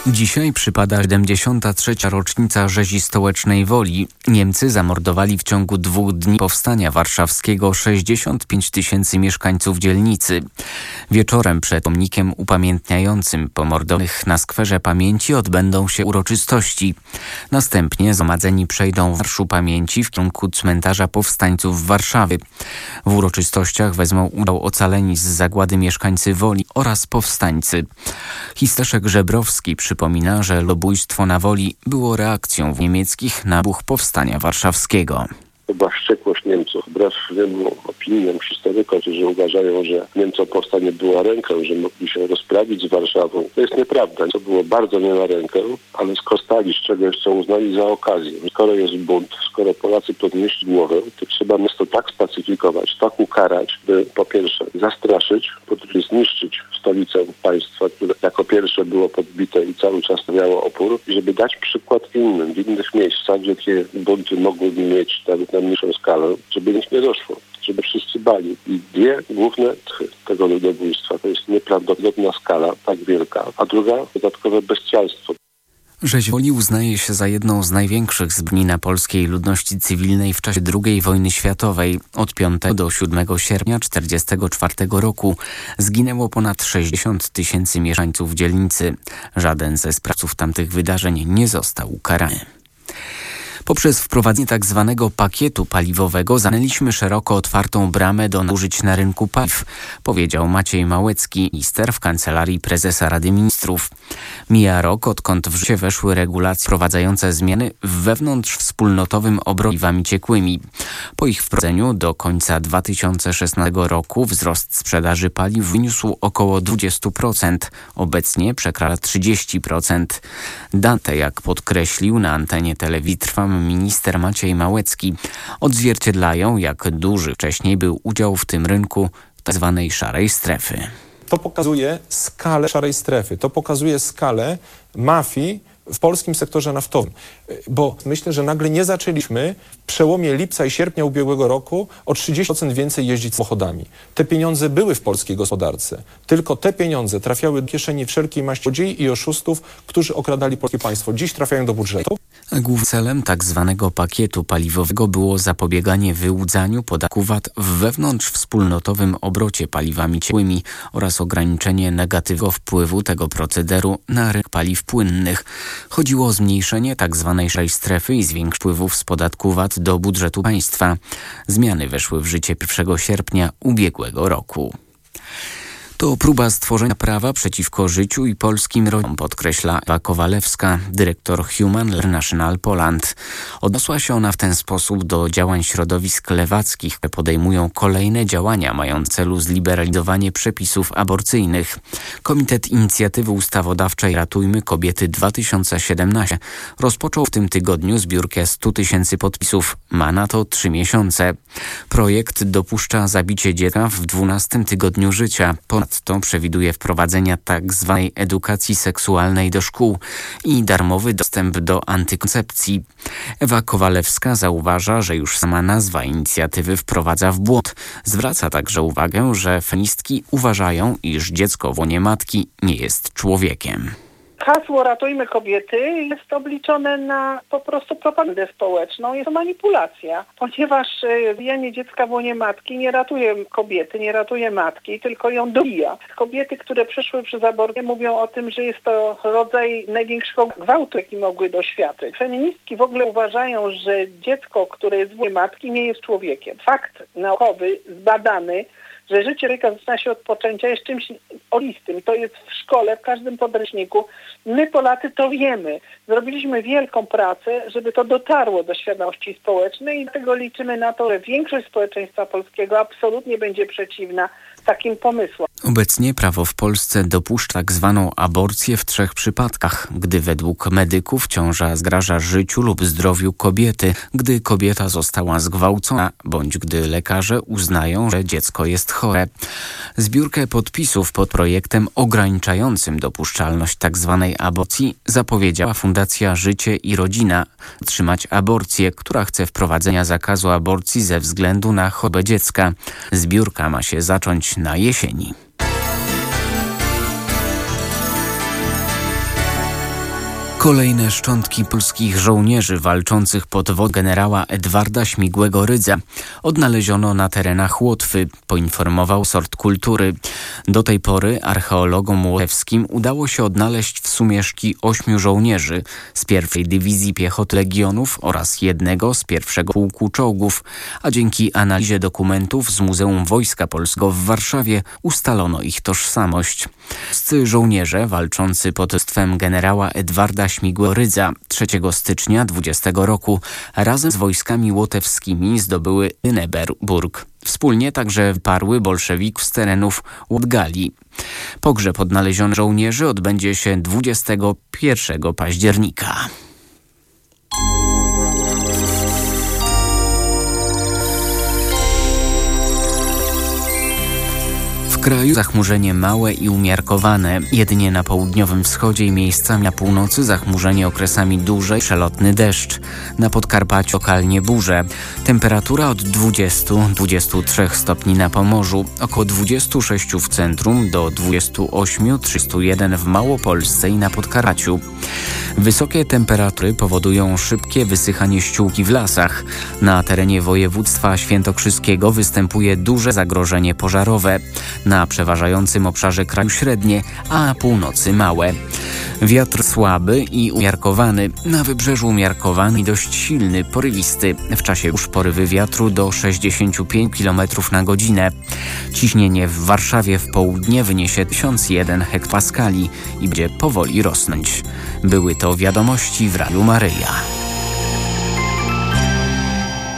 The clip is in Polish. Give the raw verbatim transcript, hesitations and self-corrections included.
Dzisiaj przypada siedemdziesiąta trzecia rocznica rzezi stołecznej Woli. Niemcy zamordowali w ciągu dwóch dni powstania warszawskiego sześćdziesiąt pięć tysięcy mieszkańców dzielnicy. Wieczorem przed pomnikiem upamiętniającym pomordowanych na Skwerze Pamięci odbędą się uroczystości. Następnie zgromadzeni przejdą w Marszu Pamięci w kierunku cmentarza powstańców Warszawy. W uroczystościach wezmą udział ocaleni z zagłady mieszkańcy Woli oraz powstańcy. Historyk Żebrowski przypomina, że ludobójstwo na Woli było reakcją niemieckich na wybuch powstania warszawskiego. Chyba wściekłość Niemców, wbrew wielu opiniom historyków, którzy uważają, że Niemcom powstanie było na rękę, że mogli się rozprawić z Warszawą. To jest nieprawda. To było bardzo nie na rękę, ale skorzystali z czegoś, co uznali za okazję. Skoro jest bunt, skoro Polacy podnieśli głowę, to trzeba miasto tak spacyfikować, tak ukarać, by po pierwsze zastraszyć, po drugie zniszczyć stolicę państwa, które jako pierwsze było podbite i cały czas miało opór, i żeby dać przykład innym, w innych miejscach, gdzie takie bunty mogłyby mieć nawet na mniejszą skalę, żeby nic nie doszło, żeby wszyscy bali. I dwie główne cechy tego ludobójstwa to jest nieprawdopodobna skala, tak wielka, a druga dodatkowe bestialstwo. Rzeź Woli uznaje się za jedną z największych zbrodni na polskiej ludności cywilnej w czasie drugiej wojny światowej. Od piątego do siódmego sierpnia tysiąc dziewięćset czterdziestego czwartego roku zginęło ponad sześćdziesiąt tysięcy mieszkańców dzielnicy. Żaden ze sprawców tamtych wydarzeń nie został ukarany. Poprzez wprowadzenie tak zwanego pakietu paliwowego zamknęliśmy szeroko otwartą bramę do nadużyć na rynku paliw, powiedział Maciej Małecki, minister w Kancelarii Prezesa Rady Ministrów. Mija rok, odkąd w życie weszły regulacje wprowadzające zmiany w wewnątrzwspólnotowym obrocie paliwami ciekłymi. Po ich wprowadzeniu do końca dwa tysiące szesnastego roku wzrost sprzedaży paliw wyniósł około dwadzieścia procent. Obecnie przekracza trzydzieści procent. Dane, jak podkreślił na antenie telewizji Trwam minister Maciej Małecki, odzwierciedlają, jak duży wcześniej był udział w tym rynku tzw. szarej strefy. To pokazuje skalę szarej strefy, to pokazuje skalę mafii w polskim sektorze naftowym, bo myślę, że nagle nie zaczęliśmy w przełomie lipca i sierpnia ubiegłego roku o trzydzieści procent więcej jeździć samochodami. Te pieniądze były w polskiej gospodarce, tylko te pieniądze trafiały do kieszeni wszelkiej maści złodziei i oszustów, którzy okradali polskie państwo. Dziś trafiają do budżetu. Głównym celem tak zwanego pakietu paliwowego było zapobieganie wyłudzaniu podatku V A T w wewnątrzwspólnotowym obrocie paliwami ciekłymi oraz ograniczenie negatywnego wpływu tego procederu na rynek paliw płynnych. Chodziło o zmniejszenie tak zwanej szarej strefy i zwiększenie wpływów z podatku V A T do budżetu państwa. Zmiany weszły w życie pierwszego sierpnia ubiegłego roku. To próba stworzenia prawa przeciwko życiu i polskim rodzinom, podkreśla Ewa Kowalewska, dyrektor Human International Poland. Odniosła się ona w ten sposób do działań środowisk lewackich, które podejmują kolejne działania mające na celu zliberalizowanie przepisów aborcyjnych. Komitet Inicjatywy Ustawodawczej Ratujmy Kobiety dwa tysiące siedemnaście rozpoczął w tym tygodniu zbiórkę stu tysięcy podpisów. Ma na to trzy miesiące. Projekt dopuszcza zabicie dziecka w dwunastym tygodniu życia. Ponadto przewiduje wprowadzenia tak zwanej edukacji seksualnej do szkół i darmowy dostęp do antykoncepcji. Ewa Kowalewska zauważa, że już sama nazwa inicjatywy wprowadza w błąd. Zwraca także uwagę, że feministki uważają, iż dziecko w łonie matki nie jest człowiekiem. Hasło Ratujmy Kobiety jest obliczone na po prostu propagandę społeczną. Jest to manipulacja, ponieważ bijanie dziecka w łonie matki nie ratuje kobiety, nie ratuje matki, tylko ją dobija. Kobiety, które przeszły przez aborcję, mówią o tym, że jest to rodzaj największego gwałtu, jaki mogły doświadczyć. Feministki w ogóle uważają, że dziecko, które jest w łonie matki, nie jest człowiekiem. Fakt naukowy, zbadany, że życie człowieka zaczyna się od poczęcia, jest czymś olistym. To jest w szkole, w każdym podręczniku. My, Polacy, to wiemy. Zrobiliśmy wielką pracę, żeby to dotarło do świadomości społecznej i dlatego liczymy na to, że większość społeczeństwa polskiego absolutnie będzie przeciwna takim pomysłom. Obecnie prawo w Polsce dopuszcza tak zwaną aborcję w trzech przypadkach, gdy według medyków ciąża zagraża życiu lub zdrowiu kobiety, gdy kobieta została zgwałcona, bądź gdy lekarze uznają, że dziecko jest chore. Zbiórkę podpisów pod projektem ograniczającym dopuszczalność tak zwanej aborcji zapowiedziała Fundacja Życie i Rodzina Trzymać Aborcję, która chce wprowadzenia zakazu aborcji ze względu na chorobę dziecka. Zbiórka ma się zacząć na jesieni. Kolejne szczątki polskich żołnierzy walczących pod wodzą generała Edwarda Śmigłego-Rydza odnaleziono na terenach Łotwy, poinformował Sort Kultury. Do tej pory archeologom łotewskim udało się odnaleźć w sumie szki ośmiu żołnierzy z pierwszej Dywizji Piechoty Legionów oraz jednego z pierwszego Pułku Czołgów, a dzięki analizie dokumentów z Muzeum Wojska Polskiego w Warszawie ustalono ich tożsamość. Wszyscy żołnierze walczący pod dowództwem generała Edwarda Śmigłego-Rydza trzeciego stycznia dwudziestego roku razem z wojskami łotewskimi zdobyły Lüneburg. Wspólnie także wyparły bolszewików z terenów Łotgali. Pogrzeb odnalezionych żołnierzy odbędzie się dwudziestego pierwszego października. W kraju zachmurzenie małe i umiarkowane. Jedynie na południowym wschodzie i miejscami na północy zachmurzenie okresami duże i przelotny deszcz. Na Podkarpaciu lokalnie burze. Temperatura od dwudziestu do dwudziestu trzech stopni na Pomorzu, około dwudziestu sześciu w centrum do dwudziestu ośmiu do trzydziestu jeden w Małopolsce i na Podkarpaciu. Wysokie temperatury powodują szybkie wysychanie ściółki w lasach. Na terenie województwa świętokrzyskiego występuje duże zagrożenie pożarowe. Na przeważającym obszarze kraju średnie, a na północy małe. Wiatr słaby i umiarkowany. Na wybrzeżu umiarkowany i dość silny, porywisty. W czasie burz porywy wiatru do sześćdziesięciu pięciu kilometrów na godzinę. Ciśnienie w Warszawie w południe wyniesie tysiąc jeden hektopaskali i będzie powoli rosnąć. Były to wiadomości w Radiu Maryja.